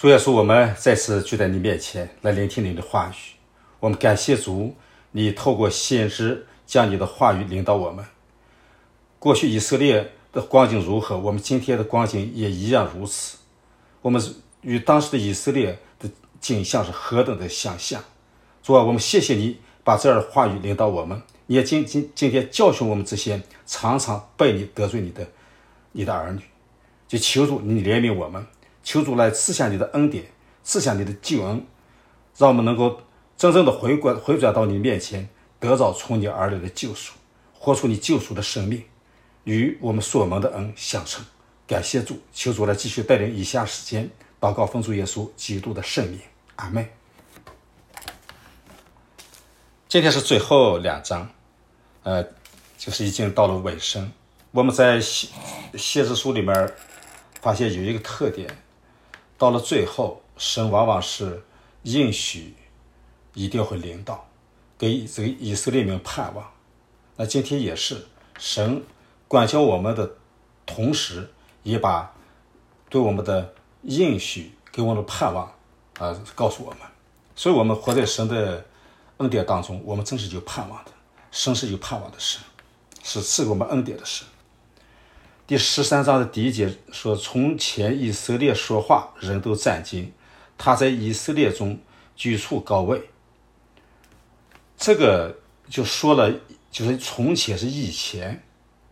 主耶稣，我们再次聚在你面前来聆听你的话语。我们感谢主，你透过先知将你的话语领导我们。过去以色列的光景如何，我们今天的光景也一样如此。我们与当时的以色列的景象是何等的相像。主啊，我们谢谢你把这样的话语领导我们，你也今天教训我们这些常常背你得罪你的儿女。就求主你怜悯我们，求主来赐下你的恩典，赐下你的救恩，让我们能够真正的回转到你面前，得到从你而来的救赎，活出你救赎的生命，与我们所蒙的恩相称。感谢主，求主来继续带领以下时间祷告，奉主耶稣基督的圣名，阿们。今天是最后2章，就是已经到了尾声。我们在先知书里面发现有一个特点，到了最后，神往往是应许一定会领导，给这个以色列民盼望。那今天也是，神管教我们的同时，也把对我们的应许给我们的盼望告诉我们。所以我们活在神的恩典当中，我们真是有盼望的。神是有盼望的神，是赐给我们恩典的神。第13章的第1节说，从前以色列说话，人都战惊，他在以色列中居处高位。这个就说了，就是从前是以前，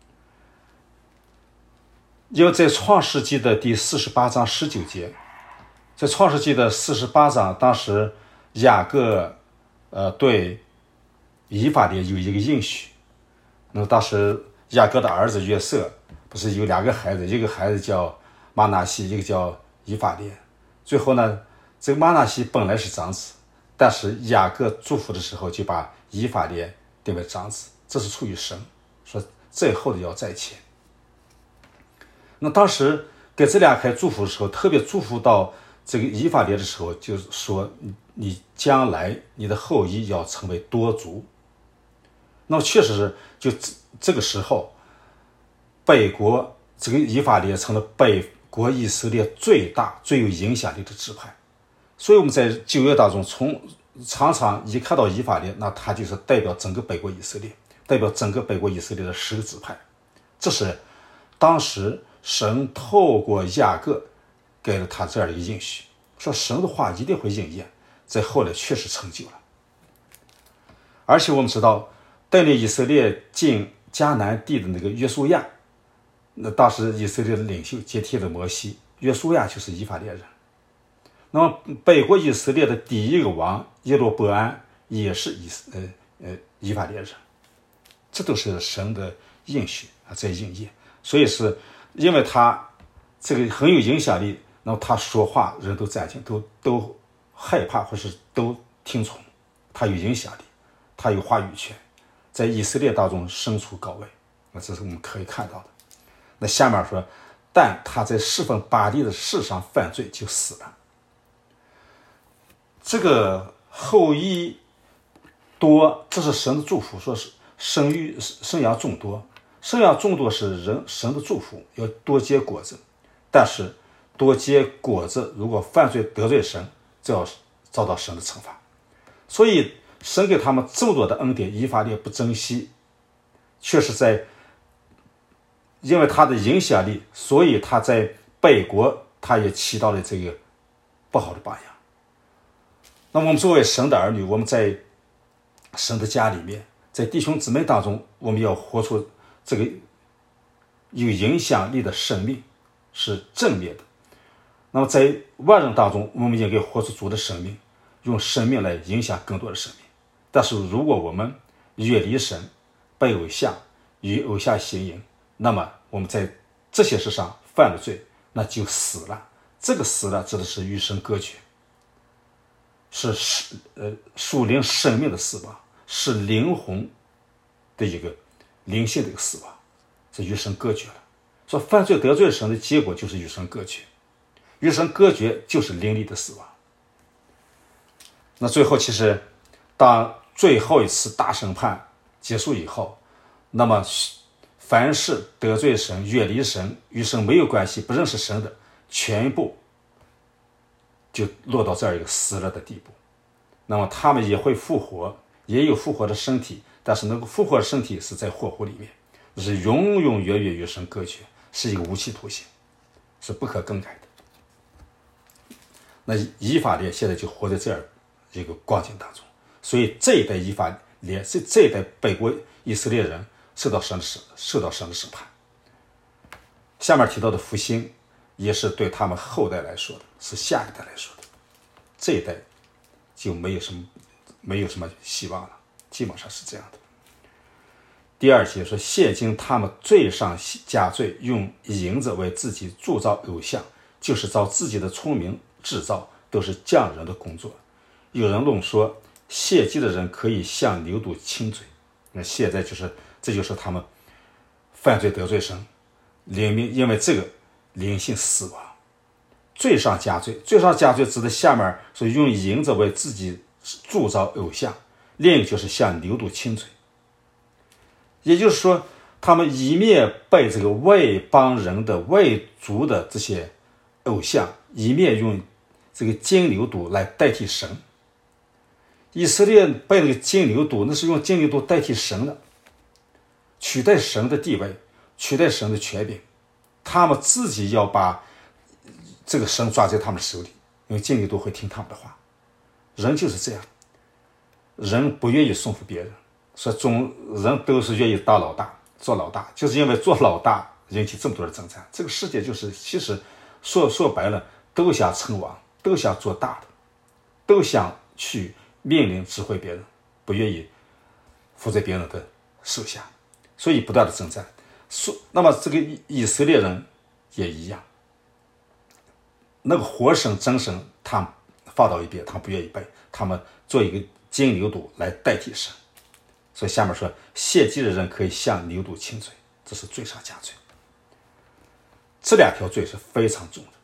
因为在创世纪的第48章19节，在创世纪的48章，当时雅各对以法莲有一个应许。那么当时雅各的儿子约瑟不是有2个孩子，一个孩子叫玛拿西，一个叫以法莲。最后呢，这个玛拿西本来是长子，但是雅各祝福的时候就把以法莲定为长子，这是出于神，说最后的要在前。那当时给这2孩祝福的时候，特别祝福到这个以法莲的时候，就是说你将来你的后裔要成为多族。那么确实是，就这个时候，北国这个以法莲成了北国以色列最大最有影响力的支派。所以我们在旧约当中常常一看到以法莲，那他就是代表整个北国以色列，代表整个北国以色列的10个支派。这是当时神透过雅各给了他这样的一个应许，说神的话一定会应验，在后来确实成就了。而且我们知道，带领以色列进迦南地的那个约书亚，那当时以色列的领袖接替了摩西，约书亚就是以法莲人。那么北国以色列的第一个王耶罗波安也是以法莲人。这都是神的应许在应验。所以是因为他这个很有影响力，那么他说话人都赞成，都害怕或是都听从。他有影响力，他有话语权，在以色列当中身处高位，那这是我们可以看到的。那下面说，但他在侍奉巴力的事上犯罪，就死了。这个后裔多，这是神的祝福，说是生养众多，生养众多是神的祝福，要多结果子。但是多结果子，如果犯罪得罪神，就要遭到神的惩罚。所以神给他们这么多的恩典，以法莲不珍惜，却是因为他的影响力，所以他在北国他也起到了这个不好的榜样。那么我们作为神的儿女，我们在神的家里面，在弟兄姊妹当中，我们要活出这个有影响力的生命，是正面的。那么在万人当中，我们应该活出主的生命，用生命来影响更多的生命。但是如果我们远离神，拜偶像，与偶像行淫，那么我们在这些事上犯了罪，那就死了。这个死了指的是与神隔绝，是属灵生命的死亡，是灵魂的一个灵性的一个死亡，是与神隔绝了。说犯罪得罪神的结果就是与神隔绝，与神隔绝就是灵里的死亡。那最后其实当最后一次大审判结束以后，那么凡是得罪神、远离神、与神没有关系、不认识神的，全部就落到这样一个死了的地步。那么他们也会复活，也有复活的身体，但是那个复活的身体是在火湖里面，是永永远远与神隔绝，是一个无期徒刑，是不可更改的。那以法莲现在就活在这样一个光景当中，所以这一代以法莲，这一代北国以色列人受到神的审判。下面提到的复兴也是对他们后代来说的，是下一代来说的，这一代就没有什么希望了，基本上是这样的。第二节说，现今他们罪上加罪，用银子为自己铸造偶像，就是照自己的聪明制造，都是匠人的工作。有人论说，献祭的人可以向牛犊亲嘴，那现在这就是他们犯罪得罪神，因为这个灵性死亡。罪上加罪，罪上加罪指的下面说用银子为自己铸造偶像，另一个就是向牛犊亲嘴。也就是说，他们一面拜这个外邦人的外族的这些偶像，一面用这个金牛犊来代替神。以色列拜那个金牛犊，那是用金牛犊代替神的，取代神的地位，取代神的权柄。他们自己要把这个神抓在他们手里，因为金牛犊会听他们的话。人就是这样，人不愿意顺服别人，所以人都是愿意当老大，做老大，就是因为做老大引起这么多的征战。这个世界就是其实说白了，都想称王，都想做大的，都想去命令指挥别人，不愿意服在别人的手下，所以不断的征战。那么这个以色列人也一样，那个活神真神他们放到一边，他们不愿意拜，他们做一个金牛犊来代替神。所以下面说，献祭的人可以向牛犊亲嘴，这是罪上加罪。这两条罪是非常重的。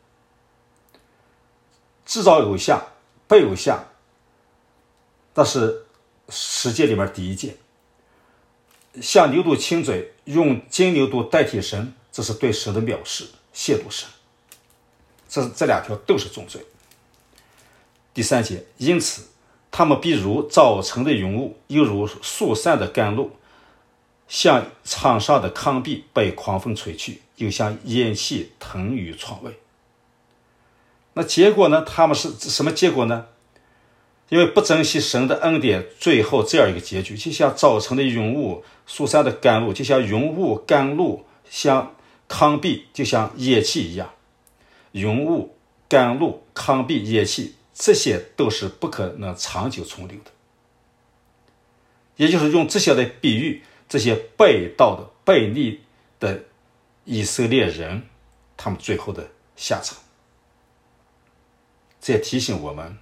制造偶像、拜偶像，那是十诫里面第一诫。向牛犊亲嘴，用金牛犊代替神，这是对神的藐视，亵渎神。这两条都是重罪。第三节，因此他们必如早晨的云雾，又如树散的甘露，像场上的糠秕被狂风吹去，又像烟气腾于窗外。那结果呢？他们是什么结果呢？因为不珍惜神的恩典，最后这样一个结局，就像早晨的云雾、树散的甘露，就像云雾、甘露，像糠秕，就像烟气一样。云雾、甘露、糠秕、烟气，这些都是不可能长久存留的。也就是用这些来比喻这些背道的、背逆的以色列人，他们最后的下场。这也提醒我们，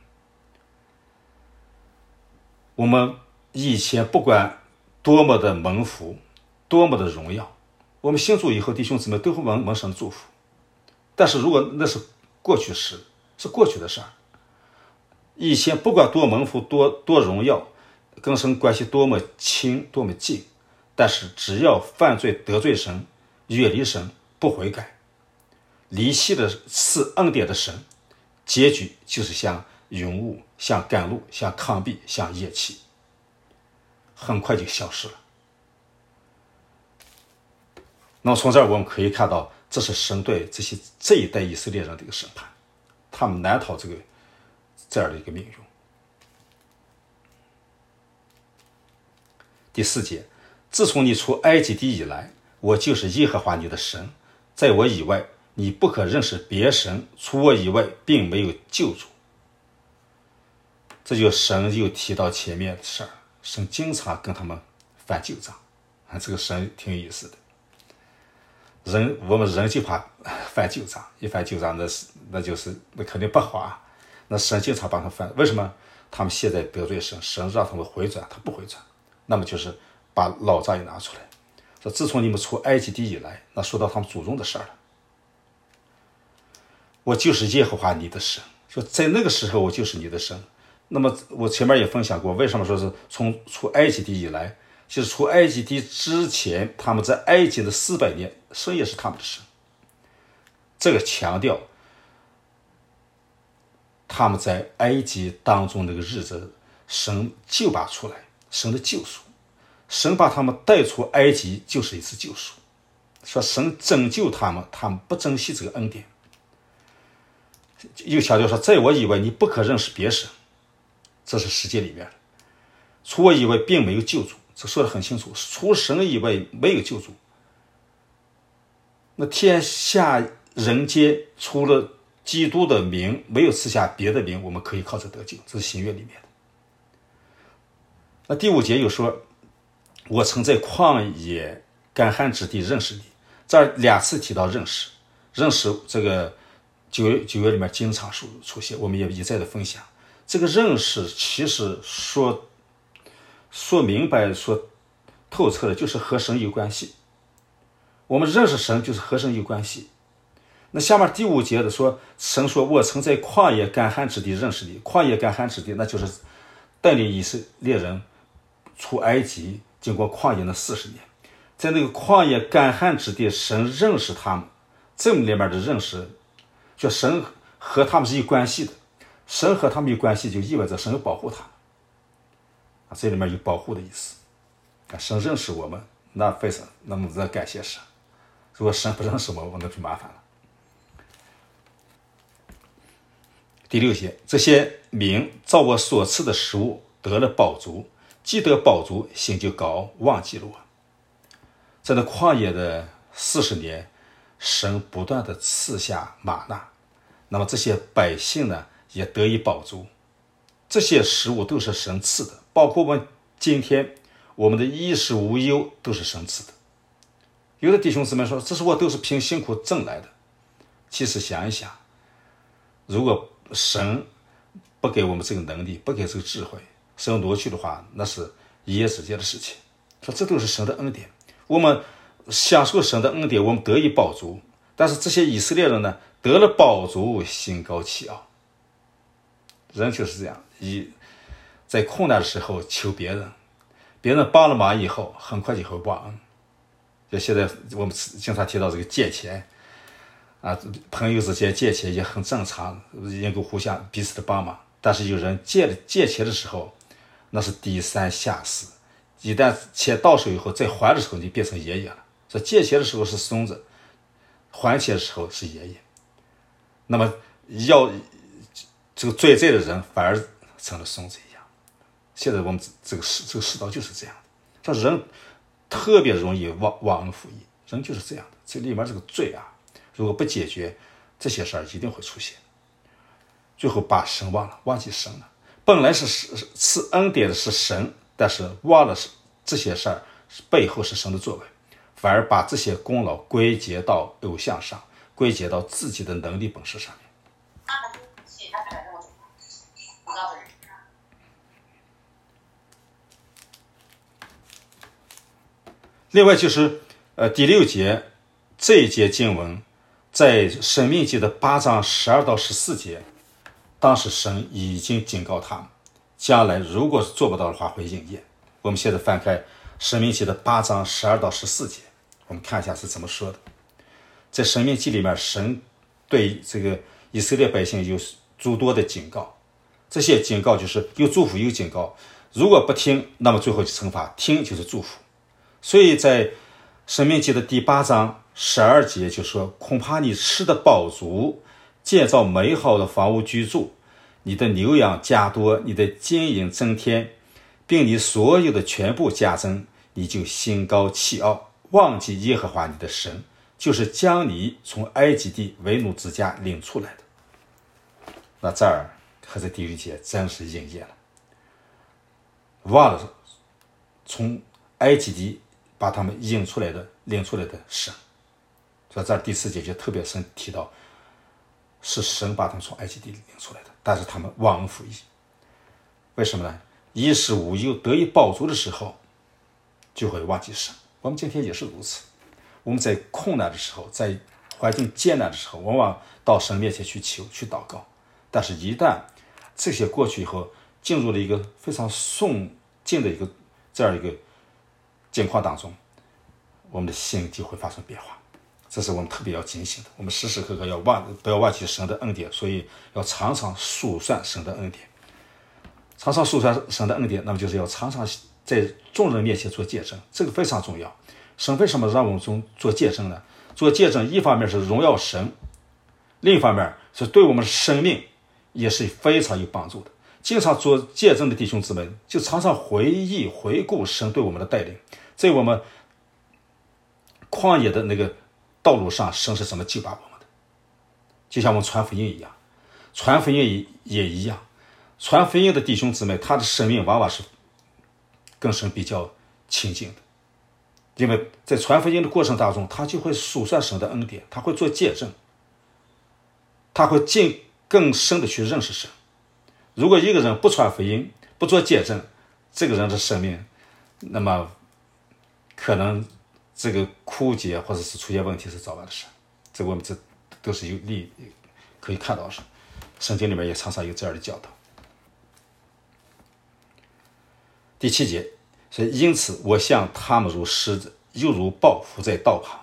我们以前不管多么的蒙福，多么的荣耀，我们信主以后，弟兄姊妹都会蒙神的祝福。但是如果那是过去时，是过去的事儿。以前不管多蒙福，多荣耀，跟神关系多么亲多么近，但是只要犯罪得罪神，远离神，不悔改，离弃的是恩典的神，结局就是像云雾，像甘露，像糠秕，像烟气，很快就消失了。那么从这儿我们可以看到，这是神对这一代以色列人的一个审判，他们难逃这样的一个命运。第四节，自从你出埃及地以来，我就是耶和华你的神，在我以外你不可认识别神，除我以外并没有救主。这就神又提到前面的事儿，神经常跟他们翻旧账，这个神挺有意思的。我们人就怕翻旧账，一翻旧账那肯定不好啊。那神经常帮他翻，为什么？他们现在得罪神，神让他们回转，他不回转，那么就是把老账也拿出来，说自从你们出埃及地以来，那说到他们祖宗的事儿了。我就是耶和华你的神，说在那个时候我就是你的神。那么我前面也分享过，为什么说是从出埃及地以来，其实出埃及地之前，他们在埃及的400年，神也是他们的神。这个强调他们在埃及当中那个日子，神救拔出来，神的救赎，神把他们带出埃及就是一次救赎。说神拯救他们，他们不珍惜这个恩典。又强调说，在我以外你不可认识别神，这是世界里面的，除我以外并没有救主，这说得很清楚，除神以外没有救主。那天下人间除了基督的名，没有赐下别的名，我们可以靠着得救，这是新约里面的。那第5节又说，我曾在旷野干旱之地认识你，这儿2次提到认识，认识这个旧约里面经常出现，我们也一再的分享。这个认识其实说明白说透彻的，就是和神有关系。我们认识神就是和神有关系。那下面第5节的说，神说我曾在旷野干旱之地认识你。旷野干旱之地，那就是带领以色列人出埃及，经过旷野的40年，在那个旷野干旱之地，神认识他们。这里面的认识，就神和他们是有关系的。神和他们有关系，就意味着神要保护他们。这里面有保护的意思。神认识我们，那非常，那么再感谢神。如果神不认识我们，那就麻烦了。第6节，这些民照我所赐的食物得了饱足，既得饱足，心就高，忘记了我。在那旷野的40年，神不断的赐下玛纳，那么这些百姓呢也得以饱足。这些食物都是神赐的，包括我们今天我们的衣食无忧都是神赐的。有的弟兄姊妹说，这是我都是凭辛苦挣来的。其实想一想，如果神不给我们这个能力，不给这个智慧，神挪去的话，那是一夜之间的事情。说这都是神的恩典，我们享受神的恩典，我们得以饱足。但是这些以色列人呢，得了饱足，心高气傲。人就是这样，在困难的时候求别人，别人帮了忙以后，很快就会忘恩。就现在我们经常提到这个借钱啊，朋友之间借钱也很正常，应该互相彼此的帮忙。但是有人借钱的时候，那是低三下四，一旦钱到手以后，再还的时候就变成爷爷了。所以借钱的时候是孙子，还钱的时候是爷爷。那么要这个追债的人反而成了孙子一样。现在我们这个世道就是这样的，说人特别容易忘恩负义，人就是这样的。这里面这个罪啊，如果不解决，这些事儿一定会出现。最后把神忘了，忘记神了。本来是赐恩典的是神，但是忘了这些事儿背后是神的作为，反而把这些功劳归结到偶像上，归结到自己的能力本事上面。另外就是第6节这一节经文，在申命记的8章12到14节，当时神已经警告他们，将来如果是做不到的话会应验。我们现在翻开申命记的8章12到14节，我们看一下是怎么说的。在申命记里面，神对这个以色列百姓有诸多的警告，这些警告就是有祝福有警告，如果不听，那么最后就惩罚，听就是祝福。所以在申命记的第8章12节就说，恐怕你吃得饱足，建造美好的房屋居住，你的牛羊加多，你的金银增添，并你所有的全部加增，你就心高气傲，忘记耶和华你的神，就是将你从埃及地为奴之家领出来的。那这儿和这第6节真是应验了，忘了从埃及地把他们领出来的神。所以这儿第4节就特别深提到，是神把他们从埃及地领出来的，但是他们忘恩负义。为什么呢？衣食无忧得以饱足的时候，就会忘记神。我们今天也是如此，我们在困难的时候，在环境艰难的时候，往往到神面前去求去祷告，但是一旦这些过去以后，进入了一个非常顺境的这样一个境况当中，我们的心就会发生变化。 这是我们特别要警醒的。我们时时刻刻不要忘记神的恩典，所以要常常数算神的恩典。常常数算神的恩典，那么就是要常常在众人面前做见证，这个非常重要。神为什么让我们做见证呢？做见证一方面是荣耀神，另一方面是对我们的生命也是非常有帮助的。经常做见证的弟兄姊妹就常常回顾神对我们的带领，在我们旷野的那个道路上，神是怎么救拔我们的。就像我们传福音一样，传福音也一样，传福音的弟兄姊妹他的生命往往是跟神比较亲近的，因为在传福音的过程当中，他就会数算神的恩典，他会做见证，他会更深的去认识神。如果一个人不传福音，不做见证，这个人的生命那么可能这个枯竭或者是出现问题是早晚的事。这我们这都是有例可以看到的，圣经里面也常常有这样的教导。第7节，所以因此我向他们如狮子，又如豹伏在道旁。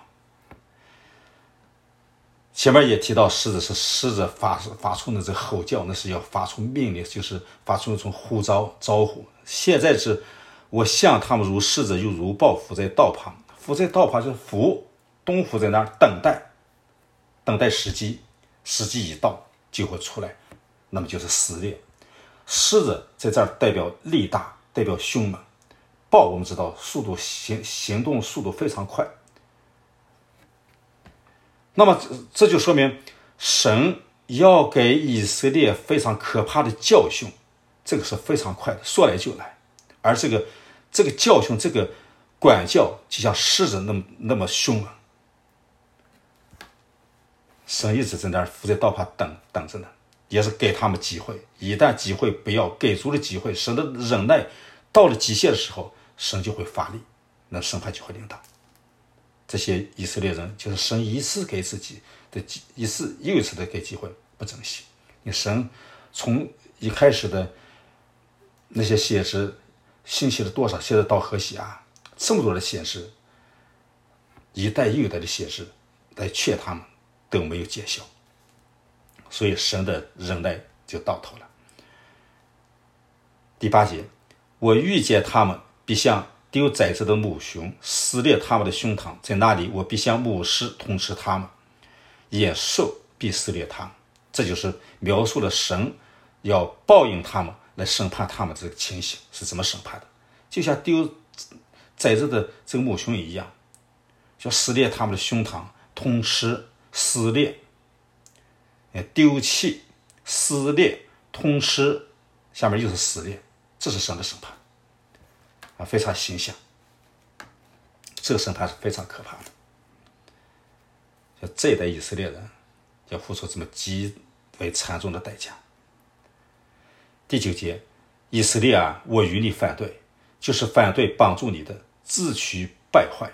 前面也提到狮子是狮子发出的这吼叫，那是要发出命令，就是发出一种呼召招呼。现在是我向他们如狮子，又如豹伏在道旁。伏在道旁就是东伏在那儿等待时机，时机一到就会出来，那么就是撕裂。狮子在这儿代表力大，代表凶猛。豹我们知道行动速度非常快，那么这就说明神要给以色列非常可怕的教训，这个是非常快的，说来就来。而这个教训，这个管教就像狮子那么凶猛。神一直在那儿伏在道旁等着呢，也是给他们机会。一旦机会不要给足了机会，神的忍耐到了极限的时候，神就会发力，那审判就会临到。这些以色列人就是神一次给自己的一次又一次的给机会，不珍惜。你神从一开始的那些先知兴起了多少，现在到何西阿，这么多的先知，一代又一代的先知来劝他们都没有见效，所以神的忍耐就到头了。第8节，我遇见他们必像丢崽子的母熊，撕裂他们的胸膛，在那里我必像母狮通吃他们，野兽必撕裂他们。这就是描述了神要报应他们，来审判他们这个情形是怎么审判的。就像丢崽子的这个母熊一样，就撕裂他们的胸膛，通吃撕裂，丢弃撕裂通吃，下面又是撕裂，这是神的审判啊，非常形象。这个审判是非常可怕的，就这一代以色列人要付出这么极为惨重的代价。第9节，以色列啊，我与你反对，就是反对帮助你的，自取败坏。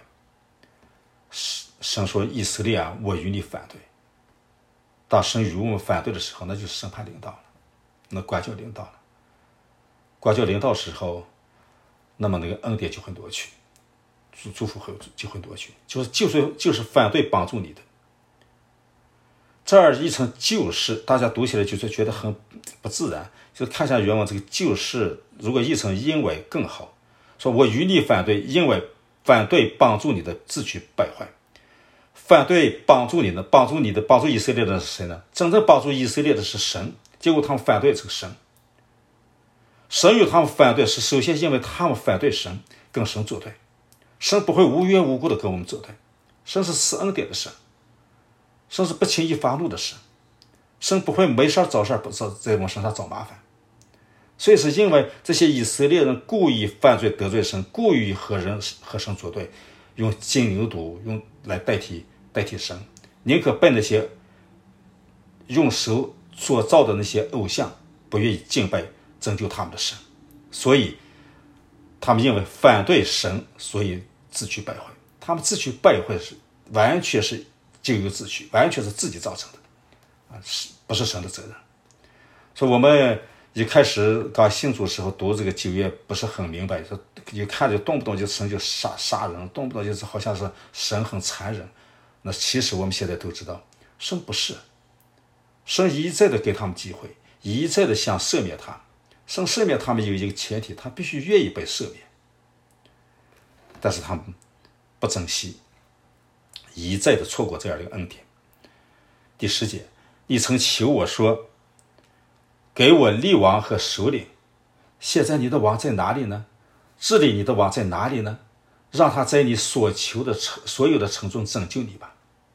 神说，以色列啊，我与你反对。当神与我们反对的时候，那就是审判临到了，那管教临到了。管教临到的时候，那么那个恩典就会夺去，祝福就会夺去，就是反对帮助你的。这儿一层就是大家读起来就是觉得很不自然，就看一下原文，这个就是如果译成因为更好，说我与你反对，因为反对帮助你的，自取败坏。反对帮助你的，帮助以色列的是谁呢？真正帮助以色列的是神，结果他们反对这个神。神与他们反对是首先因为他们反对神，跟神作对。神不会无缘无故的跟我们作对，神是赐恩典的神，神是不轻易发怒的神，神不会没事找事在我们身上找麻烦。所以是因为这些以色列人故意犯罪得罪神，故意和神作对，用金牛犊用来代替神，宁可拜那些用手所造的那些偶像，不愿意敬拜拯救他们的神。所以他们因为反对神，所以自取败坏。他们自取败坏是完全是咎由自取，完全是自己造成的啊，不是神的责任。所以我们一开始刚信主的时候读这个旧约不是很明白，一看就动不动就神就杀人，动不动就是好像是神很残忍， 那其实我们现在都知道，神不是，神一再的给他们机会，一再的想赦免他们。神赦免他们有一个前提，他必须愿意被赦免，但是他们不珍惜，一再的错过这样的一个恩典。第10节，你曾求我说，给我立王和首领，现在你的王在哪里呢？治理你的王在哪里呢？让他在你所求的所有的城中拯救你吧。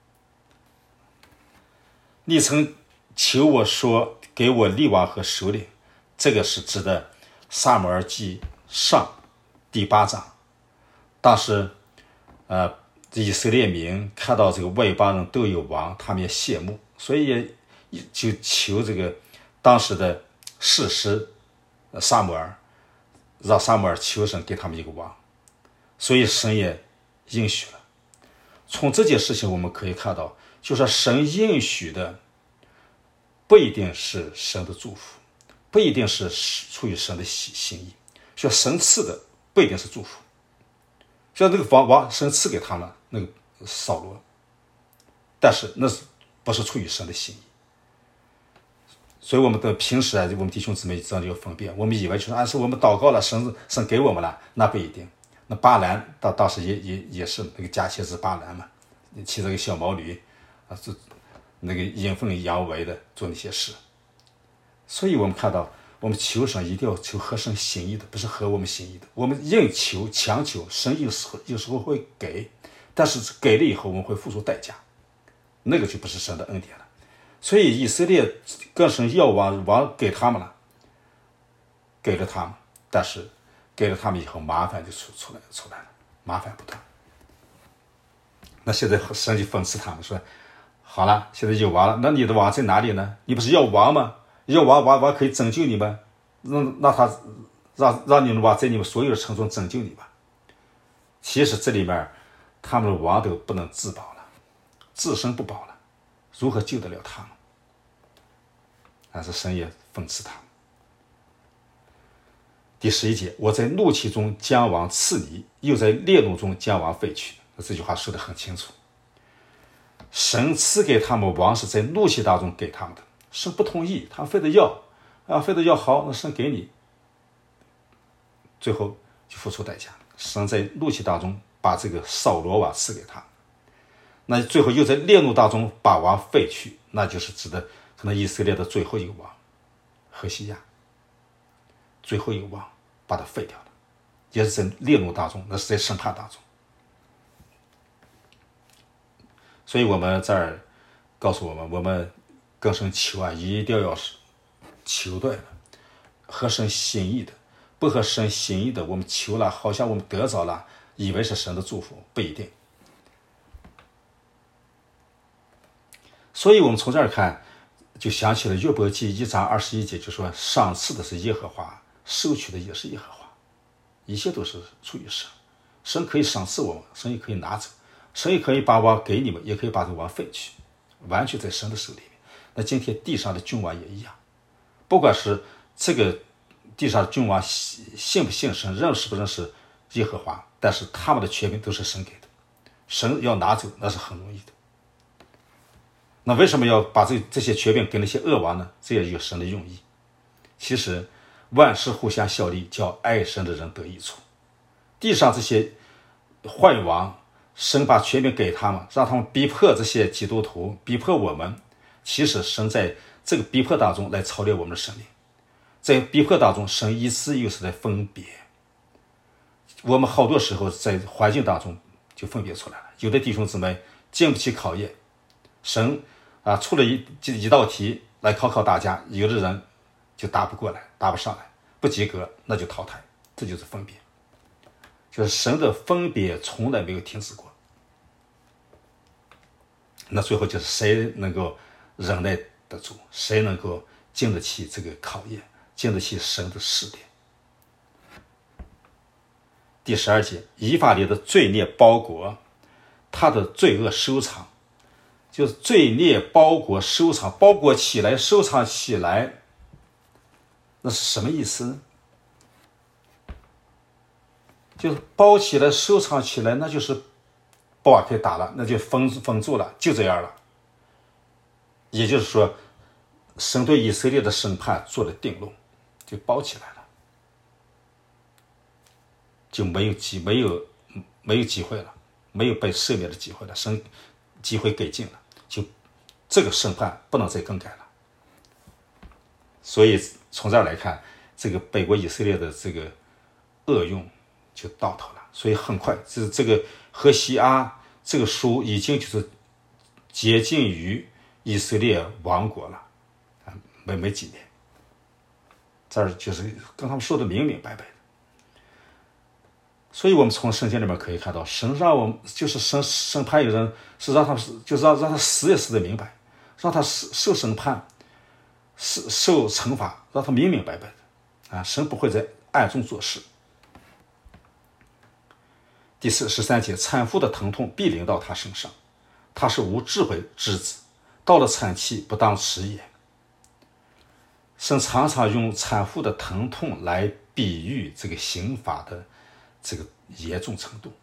你曾求我说，给我立王和首领，这个是指的撒母耳记上第8章。当时以色列民看到这个外邦人都有王，他们也羡慕，所以也就求这个当时的士师撒母耳，让撒母耳求神给他们一个王，所以神也应许了。从这件事情我们可以看到，就是神应许的不一定是神的祝福，不一定是出于神的心意，说神赐的不一定是祝福。像那个王神赐给他们那个扫罗，但是那不是出于神的心意。所以我们的平时我们弟兄姊妹这样的一个分辨，我们以为就是是我们祷告了，神给我们了，那不一定。那巴兰当时也是那个假先知巴兰嘛，骑着个小毛驴那个阴奉阳违的做那些事。所以我们看到，我们求神一定要求合神心意的，不是合我们心意的。我们硬求强求，神有时候会给，但是给了以后我们会付出代价，那个就不是神的恩典了。所以以色列更是要王给他们了，给了他们，但是给了他们以后麻烦就出来了，麻烦不断。那现在神就讽刺他们说，好了，现在有王了，那你的王在哪里呢？你不是要王吗？要王可以拯救你吗？那他让你们王在你们所有的城中拯救你吧。其实这里面他们的王都不能自保了，自身不保了，如何救得了他们？但是神也讽刺他们。第11节，我在怒气中将王赐你，又在烈怒中将王废去。这句话说得很清楚，神赐给他们王是在怒气当中给他们的，神不同意，他非得要好，那神给你，最后就付出代价。神在怒气当中把这个扫罗王赐给他，那最后又在烈怒当中把王废去，那就是指的可能以色列的最后一个王何西亚，最后一个王把他废掉了，也是在烈怒当中，那是在审判当中。所以我们这儿告诉我们更深求一定要求对了，合神心意的，不合神心意的，我们求了，好像我们得着了，以为是神的祝福，不一定。所以我们从这儿看，就想起了约伯记1章21节，就说赏赐的是耶和华，收取的也是耶和华，一切都是出于神。神可以赏赐我们，神也可以拿走，神也可以把王给你们，也可以把这王废去，完全在神的手里面。那今天地上的君王也一样，不管是这个地上的君王信不信神，认识不认识耶和华，但是他们的权柄都是神给的，神要拿走那是很容易的。那为什么要把这些权柄给那些恶王呢？这也有神的用意。其实万事互相效力，叫爱神的人得益处。地上这些坏王，神把权柄给他们，让他们逼迫这些基督徒，逼迫我们。其实神在这个逼迫当中来操练我们的生命，在逼迫当中，神一次又是在分别。我们好多时候在环境当中就分别出来了。有的弟兄姊妹经不起考验，神出了一道题来考大家，有的人就答不过来，答不上来，不及格，那就淘汰。这就是分别，就是神的分别从来没有停止过。那最后就是谁能够忍耐得住，谁能够经得起这个考验，经得起神的试炼。第12节，以法莲的罪孽包裹，他的罪恶收藏，就是罪孽包裹收藏，包裹起来，收藏起来，那是什么意思呢？就是包起来，收藏起来，那就是不往开打了，那就封住了，就这样了。也就是说，神对以色列的审判做了定论，就包起来了，就没有机会了，没有被赦免的机会了，神机会给尽了，就这个审判不能再更改了。所以从这儿来看，这个北国以色列的这个恶用就到头了。所以很快，这个何西阿这个书已经就是接近于以色列亡国了，没几年。这儿就是跟他们说的明明白白的。所以我们从圣经里面可以看到，神让我们就是审判有人，是让他就是让他死也死得明白，让他受审判，受惩罚，让他明明白白的啊！神不会在暗中做事。第13节，产妇的疼痛必临到他身上，他是无智慧之子，到了产期不当迟延。神常常用产妇的疼痛来比喻这个刑罚的这个严重程度。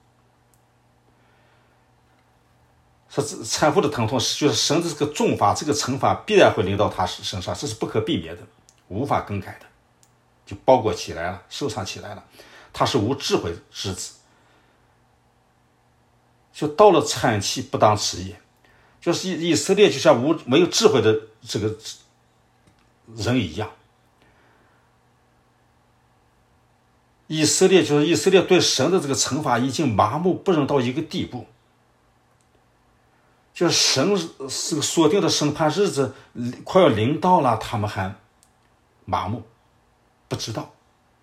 说产妇的疼痛就是神的这个重罚，这个惩罚必然会临到他身上，这是不可避免的，无法更改的，就包裹起来了，收藏起来了。他是无智慧之子，就到了产期不当迟延，就是以色列就像没有智慧的这个人一样。以色列对神的这个惩罚已经麻木不仁到一个地步，就是神这个锁定的审判日子快要临到了，他们还麻木不知道。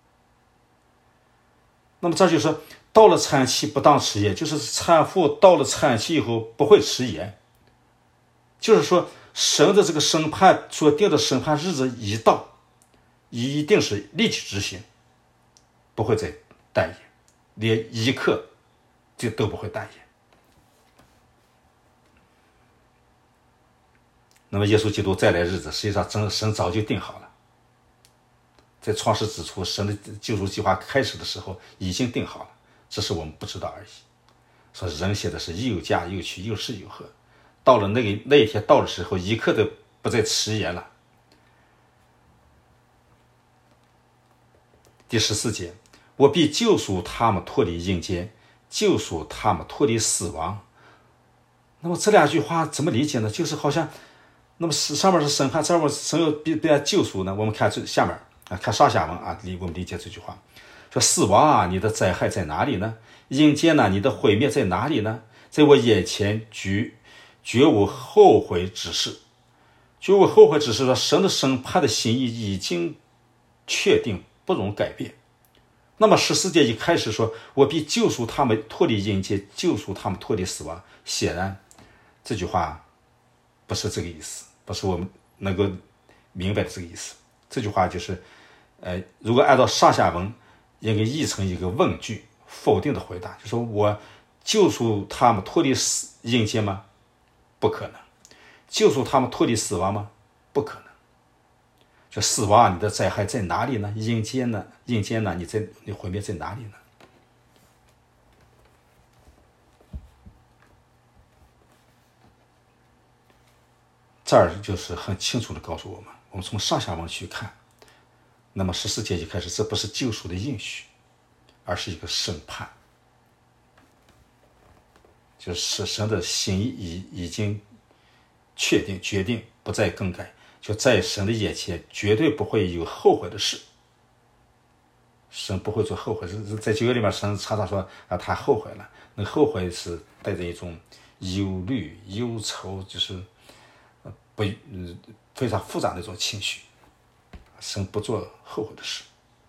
那么这就是到了产期不当迟延，就是产妇到了产期以后不会迟延，就是说神的这个审判所定的审判日子一到，一定是立即执行，不会再耽延，连一刻就都不会耽延。那么耶稣基督再来日子，实际上神早就定好了，在创世之初，神的救赎计划开始的时候已经定好了，只是我们不知道而已。说人写的是又嫁又娶，又是又合，到了那一天到的时候，一刻都不再迟延了。第14节，我必救赎他们脱离阴间，救赎他们脱离死亡。那么这两句话怎么理解呢？就是好像，那么上面是审判，这面神又必然救赎呢？我们看下面啊，看上下文啊，我们理解这句话，说死亡啊，你的灾害在哪里呢？阴间呢，你的毁灭在哪里呢？在我眼前绝无后悔之事。绝无后悔之事，说神的审判的心意已经确定，不容改变。那么14节一开始说，我必救赎他们脱离阴间，救赎他们脱离死亡。显然这句话不是这个意思，不是我们能够明白的这个意思。这句话就是如果按照上下文应该译成一个问句，否定的回答，就说我救赎他们脱离阴间吗？不可能。救赎他们脱离死亡吗？不可能。就死亡啊，你的灾害在哪里呢？阴间呢？你毁灭在哪里呢？这儿就是很清楚的告诉我们从上下文去看，那么14节一开始，这不是救赎的应许，而是一个审判，就是神的心意已经确定决定，不再更改，就在神的眼前绝对不会有后悔的事。神不会做后悔，在旧约里面神常常说啊，他后悔了。那后悔是带着一种忧虑、忧愁，就是非常复杂的一种情绪。神不做后悔的事。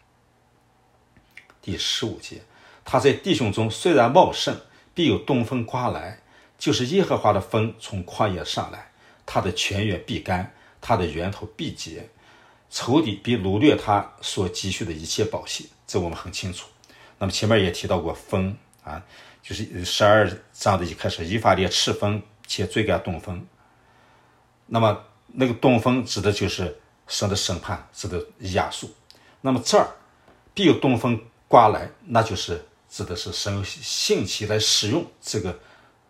第15节，他在弟兄中虽然茂盛，必有东风刮来，就是耶和华的风从旷野上来，他的泉源必干，他的源头必结，仇敌必掳掠他所积蓄的一切宝器。这我们很清楚。那么前面也提到过风啊，就是12章的一开始，以法莲斥风且追赶东风。那么那个东风指的就是神的审判，指的亚述。那么这儿必有东风刮来，那就是指的是神有兴起来使用这个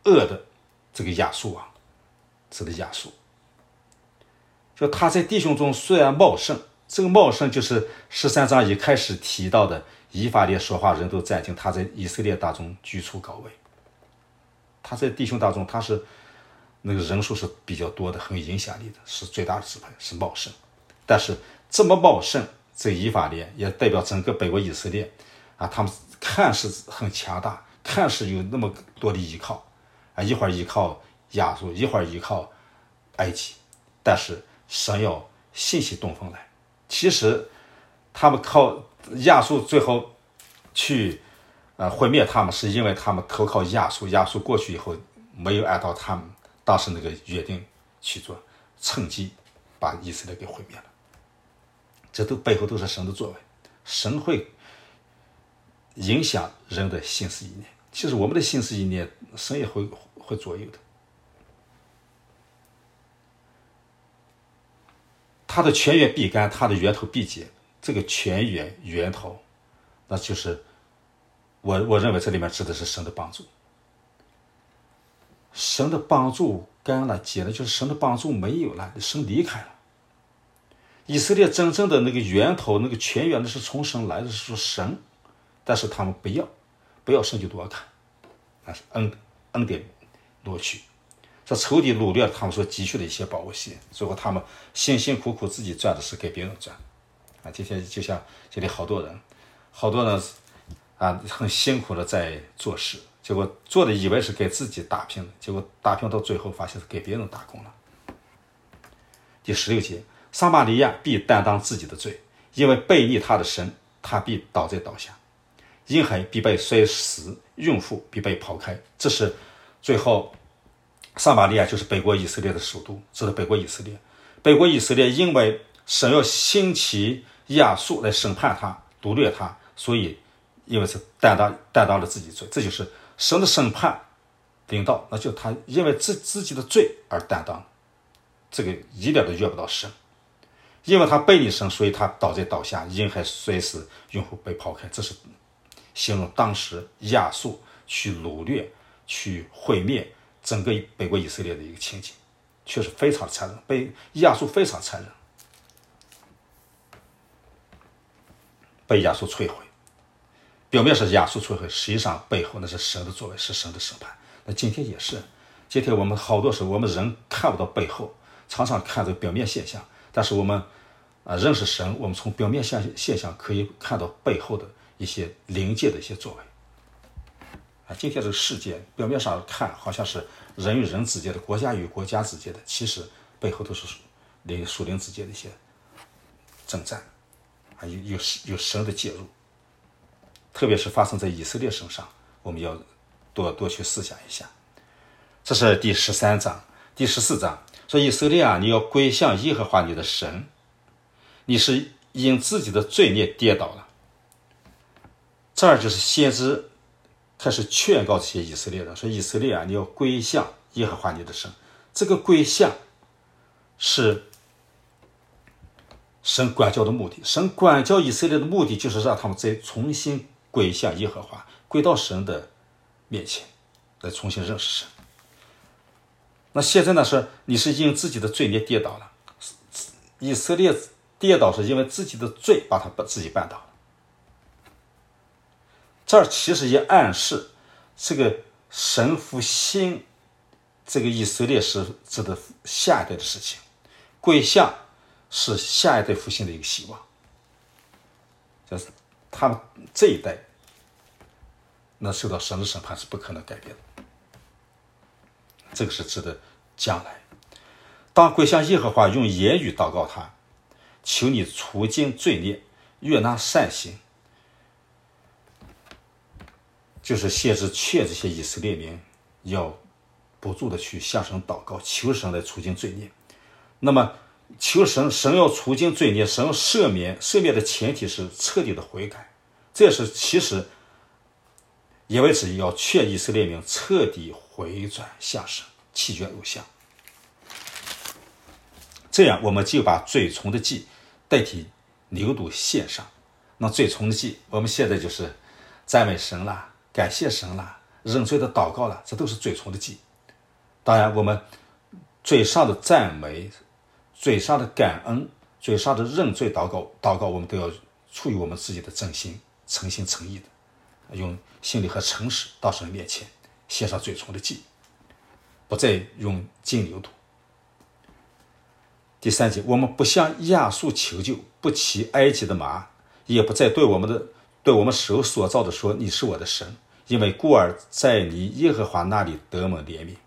恶的这个亚述王，这个亚述。就他在弟兄中虽然茂盛，这个茂盛就是13章一开始提到的以法莲说话人都战兢，他在以色列当中居处高位。他在弟兄当中，他是那个人数是比较多的，很有影响力的，是最大的支派，是茂盛。但是这么茂盛，这以法莲也代表整个北国以色列啊，他们看似很强大，看似有那么多的依靠啊，一会儿依靠亚述，一会儿依靠埃及，但是神要信息东风来。其实他们靠亚述最后去毁灭他们，是因为他们投靠亚述，亚述过去以后没有按照他们当时那个约定去做，趁机把以色列给毁灭了。这都背后都是神的作为，神会影响人的心思意念。其实我们的心思意念，神也会左右的。它的泉源必干，它的源头必结。这个泉源源头，那就是我认为这里面指的是神的帮助。神的帮助干了结了，就是神的帮助没有了，神离开了。以色列真正的那个源头，那个泉源的是从神来的，是说神，但是他们不要神就夺看，那是恩典夺取。这仇敌掳掠他们所积蓄的一些宝物些，最后他们辛辛苦苦自己赚的是给别人赚啊。今天就像这里好多人啊，很辛苦的在做事，结果做的以为是给自己打拼的，结果打拼到最后发现是给别人打工了。第16节，撒玛利亚必担当自己的罪，因为背逆他的神，他必倒在刀下，婴孩必被摔死，孕妇必被抛开。这是最后撒玛利亚就是北国以色列的首都，这是北国以色列。北国以色列因为神要兴起亚述来审判他、掳掠他，所以因为是担当了自己罪，这就是神的审判临到，那就他因为自己的罪而担当，这个一点都越不到神。因为他背逆神，所以他倒在刀下，婴孩摔死，孕妇被抛开。这是形容当时亚述去掳掠、去毁灭整个北国以色列的一个情景，确实非常残忍，被亚述非常残忍，被亚述摧毁。表面是亚述摧毁，实际上背后那是神的作为，是神的审判。那今天也是，今天我们好多时候我们人看不到背后，常常看这个表面现象，但是我们认识神，我们从表面现象可以看到背后的一些灵界的一些作为。今天这个世界表面上看好像是人与人之间的、国家与国家之间的，其实背后都是属灵之间的一些征战，有神的介入。特别是发生在以色列身上，我们要多去思想一下。这是第13章。第14章说，以色列啊，你要归向耶和华你的神，你是因自己的罪孽跌倒了。这儿就是先知开始劝告这些以色列人说，以色列啊，你要归向耶和华你的神。这个归向是神管教的目的，神管教以色列的目的就是让他们再重新归向耶和华，归到神的面前，来重新认识神。那现在呢，是你是因自己的罪孽跌倒了。以色列跌倒是因为自己的罪把自己绊倒了。这儿其实也暗示这个神复兴这个以色列是指的下一代的事情，归向是下一代复兴的一个希望，就是他们这一代那受到神的审判是不可能改变的，这个是指的将来。当归向耶和华，用言语祷告他，求你除尽罪孽，悦纳善行，就是先知劝这些以色列民要不住的去向神祷告，求神来除尽罪孽。那么求神要除尽罪孽，神要赦免的前提是彻底的悔改。这也是其实也为此要劝以色列民彻底回转向神，弃绝偶像。这样我们就把罪从的祭代替牛犊献上。那罪从的祭我们现在就是赞美神啦，感谢神啦， 认罪的祷告了，这都是最终的祭。当然，我们嘴上的赞美、嘴上的感恩、嘴上的认罪祷告，我们都要出于我们自己的真心、诚心诚意的，用心里和诚实到神面前献上最终的祭，不再用金牛犊。第3节，我们不向亚述求救，不骑埃及的马，也不再对我们手所造的说你是我的神，因为孤儿在你耶和华那里得蒙怜悯。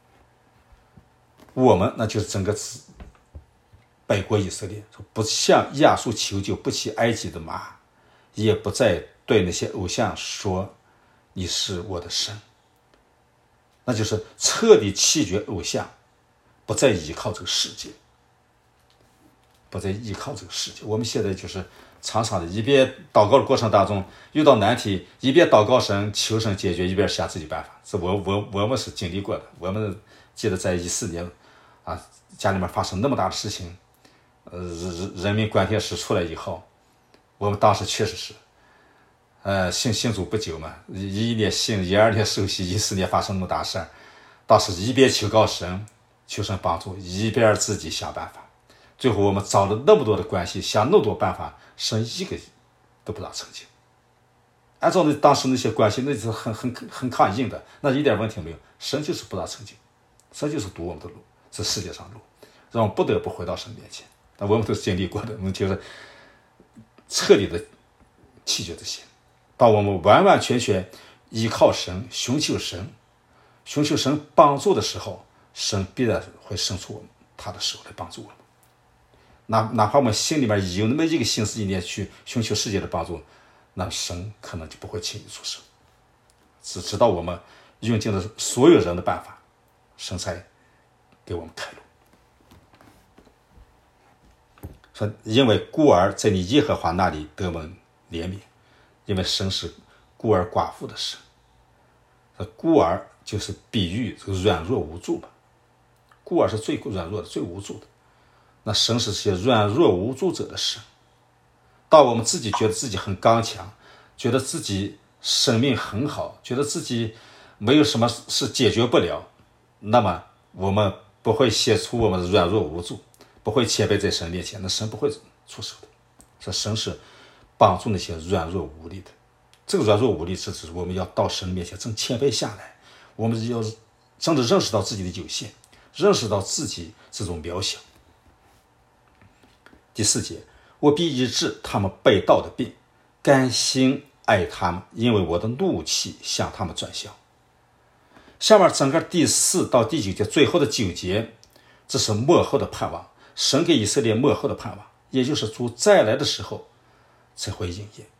我们那就是整个北国以色列，不向亚述求救，不骑埃及的马，也不再对那些偶像说你是我的神，那就是彻底弃绝偶像，不再依靠这个世界，不再依靠这个世界。我们现在就是常常的一边祷告的过程当中遇到难题，一边祷告神求神解决，一边想自己办法。这我们是经历过的。我们记得在14年啊，家里面发生那么大的事情，人民关天使出来以后，我们当时确实是信主不久嘛，11年信，12年受洗，14年发生那么大事儿，当时一边求告神求神帮助，一边自己想办法。最后我们找了那么多的关系，想那么多办法，神一个都不让成就。按照当时那些关系，那是很抗硬的，那一点问题没有。神就是不让成就，神就是堵我们的路，是世界上的路，让我们不得不回到神面前。那我们都是经历过的，我们就是彻底的弃绝这些。当我们完完全全依靠神，寻求神帮助的时候，神必然会伸出他的手来帮助我们。哪怕我们心里面有那么一个心思意念去寻求世界的帮助，那神可能就不会轻易出手，只知道我们用尽了所有人的办法，神才给我们开路。说因为孤儿在你耶和华那里得蒙怜悯，因为神是孤儿寡妇的神。孤儿就是比喻这个软弱无助嘛，孤儿是最软弱的、最无助的。那神是些软弱无助者的神。当我们自己觉得自己很刚强，觉得自己生命很好，觉得自己没有什么事解决不了，那么我们不会显出我们的软弱无助，不会谦卑在神面前，那神不会出手的。说神是帮助那些软弱无力的。这个软弱无力是指我们要到神面前真谦卑下来，我们要真的认识到自己的有限，认识到自己这种渺小。第4节，我必医治他们背道的病，甘心爱他们，因为我的怒气向他们转消。下面整个第4到第9节最后的9节，这是末后的盼望，神给以色列末后的盼望，也就是主再来的时候才会应验。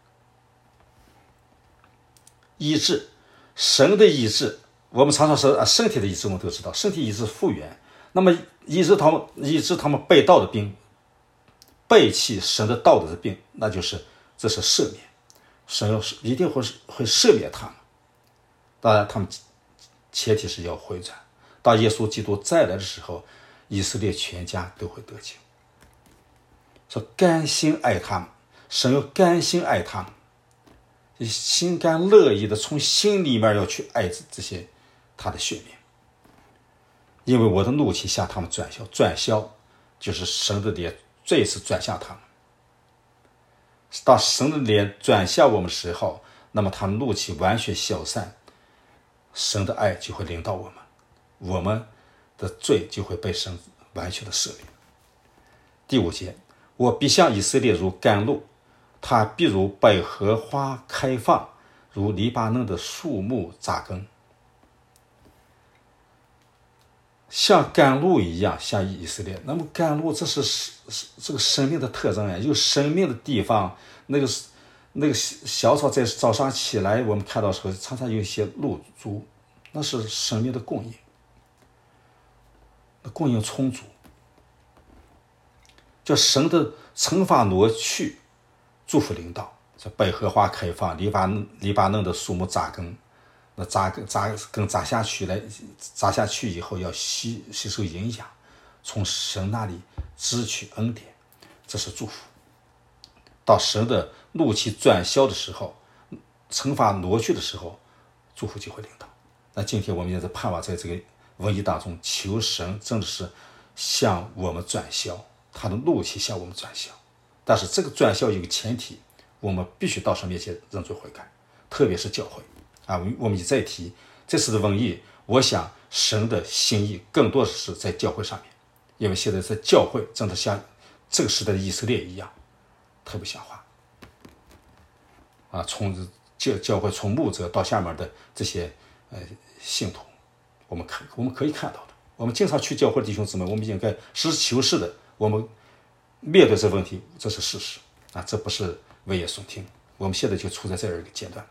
医治，神的医治，我们常常说身体的医治，我们都知道身体医治复原，那么医治他们背道的病，背弃神的道德的病，那就是这是赦免，神一定会赦免他们。当然他们前提是要回转，当耶稣基督再来的时候，以色列全家都会得救。说甘心爱他们，神要甘心爱他们，心甘乐意的从心里面要去爱这些他的选民，因为我的怒气向他们转消，转消就是神的脸再次转向他们。当神的脸转向我们的时候，那么他的怒气完全消散，神的爱就会临到我们，我们的罪就会被神完全的赦免。第5节，我必向以色列如甘露，他必如百合花开放，如黎巴嫩的树木扎根。像甘露一样，像以色列。那么甘露，这是这个生命的特征呀。有生命的地方，那个小草在早上起来，我们看到的时候，常常有一些露珠，那是生命的供应，那供应充足，叫神的惩罚挪去，祝福领导。这百合花开放，黎巴嫩的树木扎根。那扎下去以后，要吸收营养，从神那里支取恩典，这是祝福。到神的怒气转消的时候，惩罚挪去的时候， 祝福就会临到。那今天我们也是盼望在这个瘟疫当中，求神真的是向我们转消，他的怒气向我们转消。但是这个转消有个前提，我们必须到神面前认罪悔改，特别是教会啊。我们一再提这次的瘟疫，我想神的心意更多是在教会上面，因为现在在教会真的像这个时代的以色列一样，特别像话啊。从教会从牧者到下面的这些信徒，我们可以看到的。我们经常去教会的弟兄姊妹，我们应该实事求是的，我们面对这个问题，这是事实啊，这不是危言耸听。我们现在就处在这样一个阶段，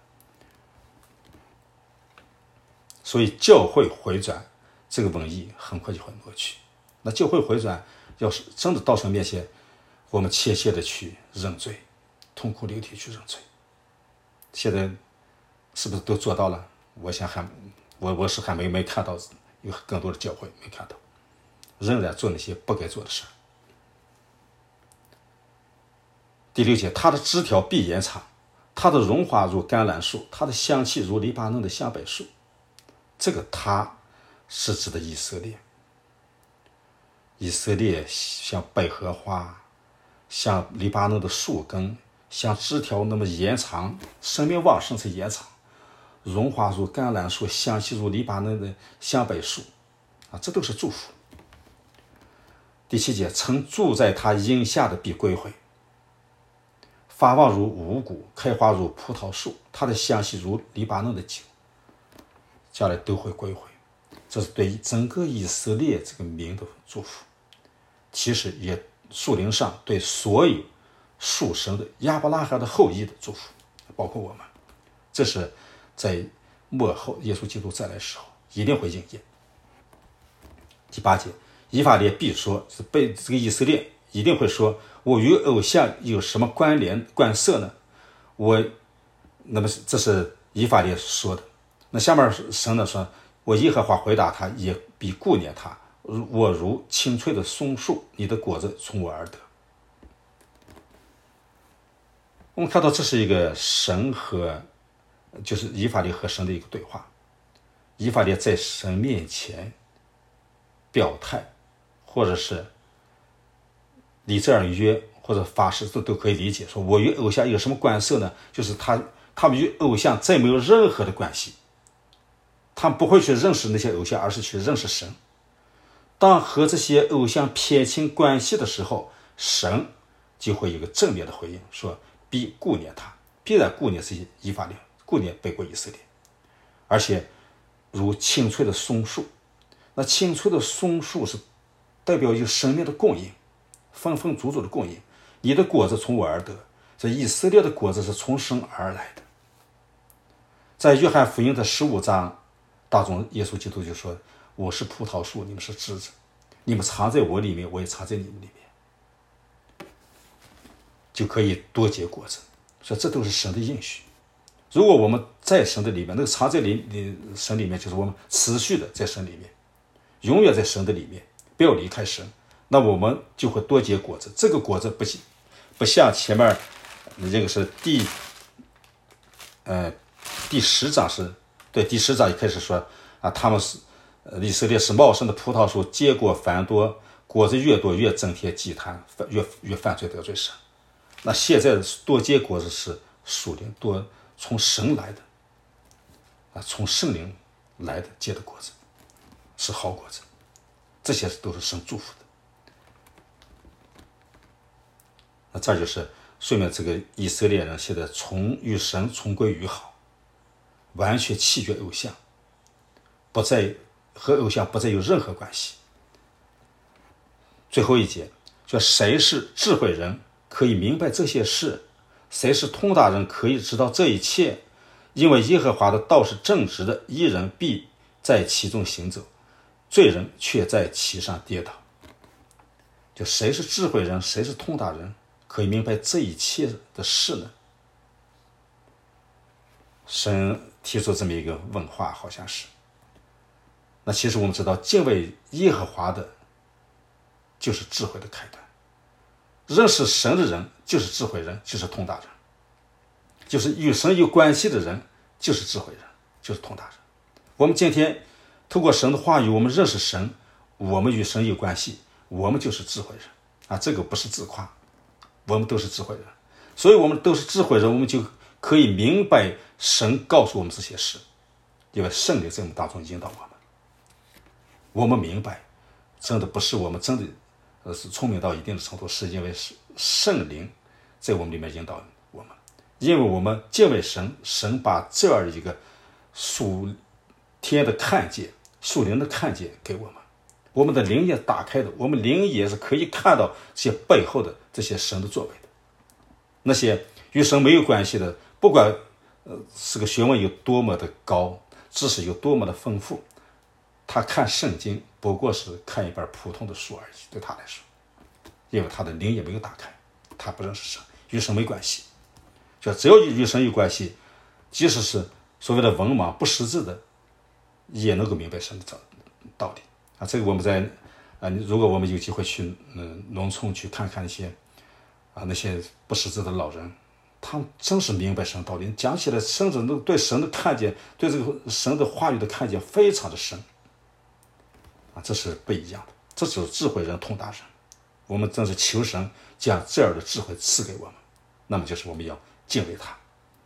所以教会回转，这个瘟疫很快就会过去。那教会回转，要是真的到神面前，我们切切的去认罪，痛哭流涕去认罪。现在是不是都做到了？我想我是还没看到，有更多的教会没看到，仍然做那些不该做的事。第6节，它的枝条必延长，它的荣华如橄榄树，它的香气如黎巴嫩的香柏树。这个它是指的以色列。以色列像百合花，像黎巴嫩的树根，像枝条那么延长，生命旺盛是延长，荣华如橄榄树，香气如黎巴嫩的香柏树啊，这都是祝福。第7节，曾住在他荫下的必归回，发旺如五谷，开花如葡萄树，它的香气如黎巴嫩的酒，将来都会归回。这是对整个以色列这个民的祝福，其实也属灵上对所有属神的亚伯拉罕的后裔的祝福，包括我们。这是在末后耶稣基督再来的时候一定会应验。第8节，以法莲必说，是被这个以色列一定会说，我与偶像有什么关涉呢？那么这是以法莲说的。那下面神呢说，我耶和华回答他，也必顾念他，我如青翠的松树，你的果子从我而得。我们看到这是一个神和就是以法莲和神的一个对话。以法莲在神面前表态，或者是立这样约，或者发誓，都可以理解。说我与偶像有什么关系呢？就是他们与偶像再没有任何的关系，他们不会去认识那些偶像，而是去认识神。当和这些偶像撇清关系的时候，神就会有一个正面的回应，说必顾念他，必然顾念这些以法莲，顾念北国以色列，而且如青翠的松树。那青翠的松树是代表一个生命的供应，丰丰足足的供应。你的果子从我而得，这以色列的果子是从神而来的。在约翰福音的15章当中，耶稣基督就说，我是葡萄树，你们是枝子，你们藏在我里面，我也藏在你们里面，就可以多结果子。所以这都是神的应许。如果我们在神的里面，那个藏在神里面，就是我们持续的在神里面，永远在神的里面，不要离开神，那我们就会多结果子。这个果子不像前面这个是第10章是对，第10章一开始说啊，他们是以色列是茂盛的葡萄树，结果繁多，果子越多越增添祭坛，越犯罪得罪神。那现在多结果子是属灵，多从神来的啊，从圣灵来的结的果子是好果子，这些都是神祝福的。那这就是说明这个以色列人现在与神重归于好，完全弃绝偶像，和偶像不再有任何关系。最后一节说，谁是智慧人，可以明白这些事？谁是通达人，可以知道这一切？因为耶和华的道是正直的，义人必在其中行走，罪人却在其上跌倒。就谁是智慧人，谁是通达人，可以明白这一切的事呢？神提出这么一个问话，好像是。那其实我们知道，敬畏耶和华的就是智慧的开端，认识神的人就是智慧人，就是通达人，就是与神有关系的人就是智慧人， 就是通达人。我们今天透过神的话语，我们认识神，我们与神有关系，我们就是智慧人啊！这个不是自夸，我们都是智慧人，所以我们都是智慧人，我们就可以明白神告诉我们这些事，因为圣灵在我们当中引导我们。我们明白，真的不是我们真的是聪明到一定的程度，是因为是圣灵在我们里面引导我们，因为我们敬畏神，神把这样一个属天的看见、属灵的看见给我们，我们的灵也打开的，我们灵也是可以看到这些背后的这些神的作为的。那些与神没有关系的，不管是个学问有多么的高，知识有多么的丰富，他看圣经不过是看一本普通的书而已，对他来说，因为他的灵也没有打开，他不认识神，与神没关系。就只要与神有关系，即使是所谓的文盲不识字的，也能够明白神的道理啊。这个我们在如果我们有机会去农村去看看那些不识字的老人，他们真是明白神道理，讲起来甚至对神的看见，对这个神的话语的看见非常的深啊，这是不一样的，这就是智慧人通达人。我们真是求神将这样的智慧赐给我们，那么就是我们要敬畏他。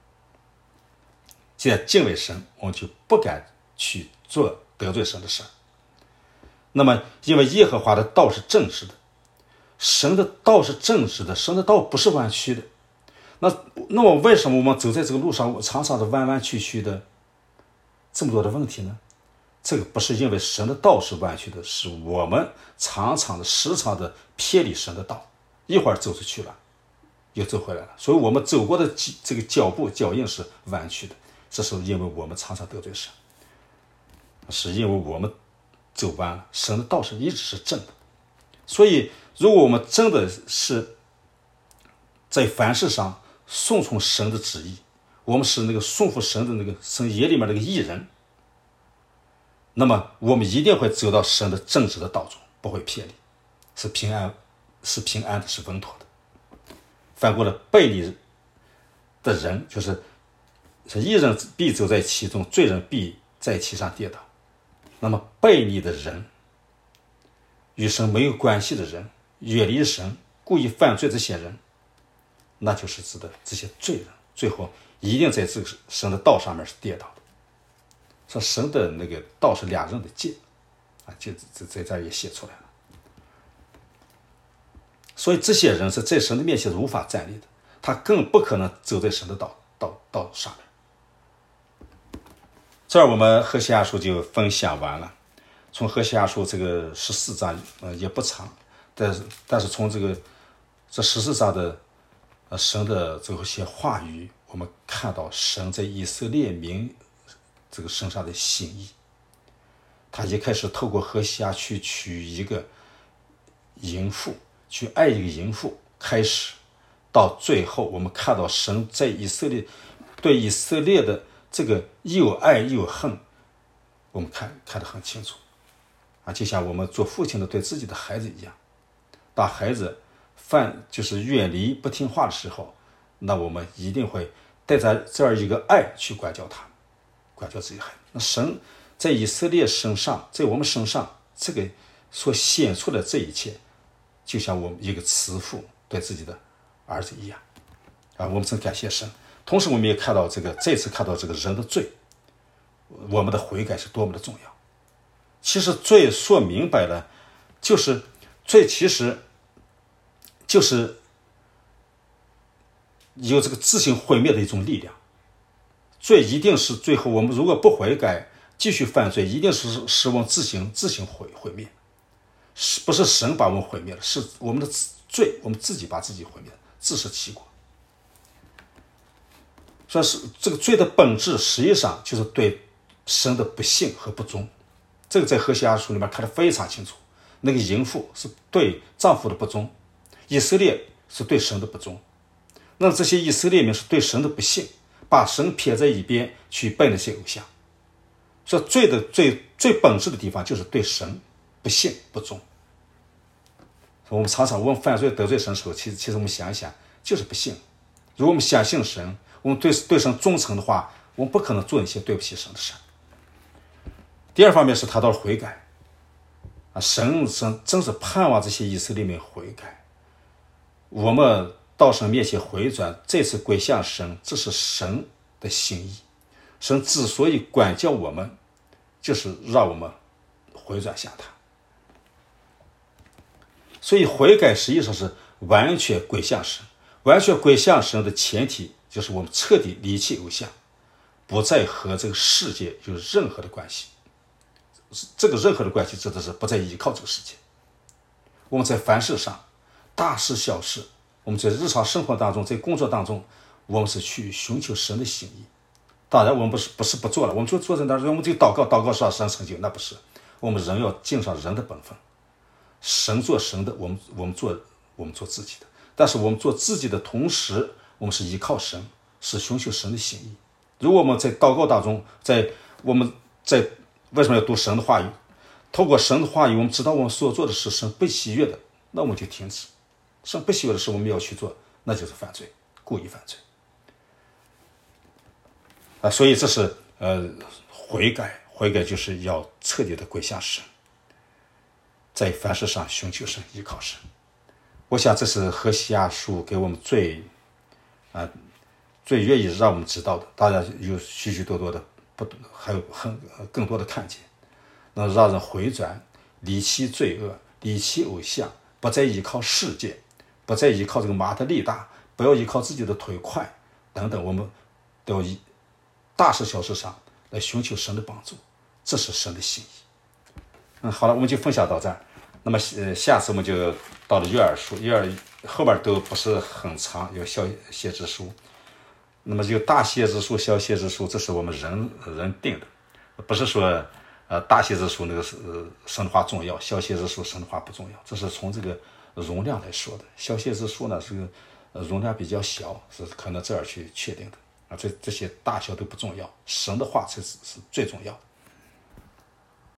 既然敬畏神，我们就不敢去做得罪神的事。那么因为耶和华的道是正直的，神的道是正直的，神的道不是弯曲的。那么为什么我们走在这个路上常常的弯弯曲曲的这么多的问题呢？这个不是因为神的道是弯曲的，是我们时常的偏离神的道，一会儿走出去了又走回来了，所以我们走过的这个脚印是弯曲的，这是因为我们常常得罪神，是因为我们走弯了，神的道是一直是正的。所以如果我们真的是在凡事上顺从神的旨意，我们是那个顺服神的那个神眼里面那个义人，那么我们一定会走到神的正直的道中，不会偏离，是平安的，是稳妥的。反过来悖逆的人，就是义人必走在其中，罪人必在其上跌倒。那么悖逆的人，与神没有关系的人，远离神，故意犯罪这些人，那就是指的这些罪人，最后一定在这个神的道上面是跌倒的。说神的那个道是两刃的剑啊，就在这儿也写出来了。所以这些人是在神的面前是无法站立的，他更不可能走在神的道上面。这儿我们何西阿书就分享完了。从何西阿书这个14章也不长，但是从这14章的神的这些话语，我们看到神在以色列民这个身上的心意。他一开始透过何西阿去娶一个淫妇，去爱一个淫妇开始，到最后我们看到神在对以色列的这个又爱又恨，我们看得很清楚啊，就像我们做父亲的对自己的孩子一样，当孩子就是远离不听话的时候，那我们一定会带着这样一个爱去管教他，管教自己孩子。那神在以色列身上，在我们身上，这个所显出的这一切，就像我们一个慈父对自己的儿子一样啊，我们真感谢神。同时我们也看到这次看到这个人的罪，我们的悔改是多么的重要。其实罪说明白了，就是罪其实就是有这个自行毁灭的一种力量。罪一定是最后我们如果不悔改继续犯罪，一定是使我们自行毁灭，不是神把我们毁灭了，是我们的罪，我们自己把自己毁灭，自食其果。所以是这个罪的本质实际上就是对神的不信和不忠，这个在何西阿书里面看得非常清楚。那个淫妇是对丈夫的不忠，以色列是对神的不忠，那这些以色列民是对神的不信，把神撇在一边去拜那些偶像。所以罪的最本质的地方就是对神不信不忠。我们常常我们犯罪得罪神的时候，其实我们想一想就是不信。如果我们相信神，我们对神忠诚的话， 我们不可能做一些对不起神的事。第二方面是谈到了悔改啊，神真是盼望这些以色列民悔改。我们到神面前回转，这次归向神，这是神的心意。神之所以管教我们，就是让我们回转向他。所以悔改实际上是完全归向神，完全归向神的前提就是我们彻底离弃偶像，不再和这个世界有任何的关系。这个任何的关系指的是不再依靠这个世界。我们在凡事上，大事小事，我们在日常生活当中，在工作当中，我们是去寻求神的心意。当然我们不是不做了，我们就坐在那儿，我们就祷告是让神成就，那不是。我们人要尽上人的本分，神做神的，我们做自己的。但是我们做自己的同时，我们是依靠神，是寻求神的心意。如果我们在祷告当中，为什么要读神的话语？透过神的话语，我们知道我们所做的是神不喜悦的，那我们就停止。神不喜悦的事我们要去做，那就是犯罪，故意犯罪。所以这是悔改就是要彻底的归向神，在凡事上寻求神，依靠神。我想这是何西阿书给我们最愿意让我们知道的。当然有许许多多的还有更多的看见，能让人回转，离弃罪恶，离弃偶像，不再依靠世界，不再依靠这个马的力大，不要依靠自己的腿快等等，我们都要以大事小事上来寻求神的帮助，这是神的心意。好了，我们就分享到这儿。那么下次我们就到了约珥书，后面都不是很长，有小先知书。那么就大先知书、小先知书，这是我们人定的，不是说大先知书那个神的话重要，小先知书神的话不重要，这是从这个容量来说的。小先知书呢是容量比较小，是可能这样去确定的啊。这些大小都不重要，神的话才是最重要的。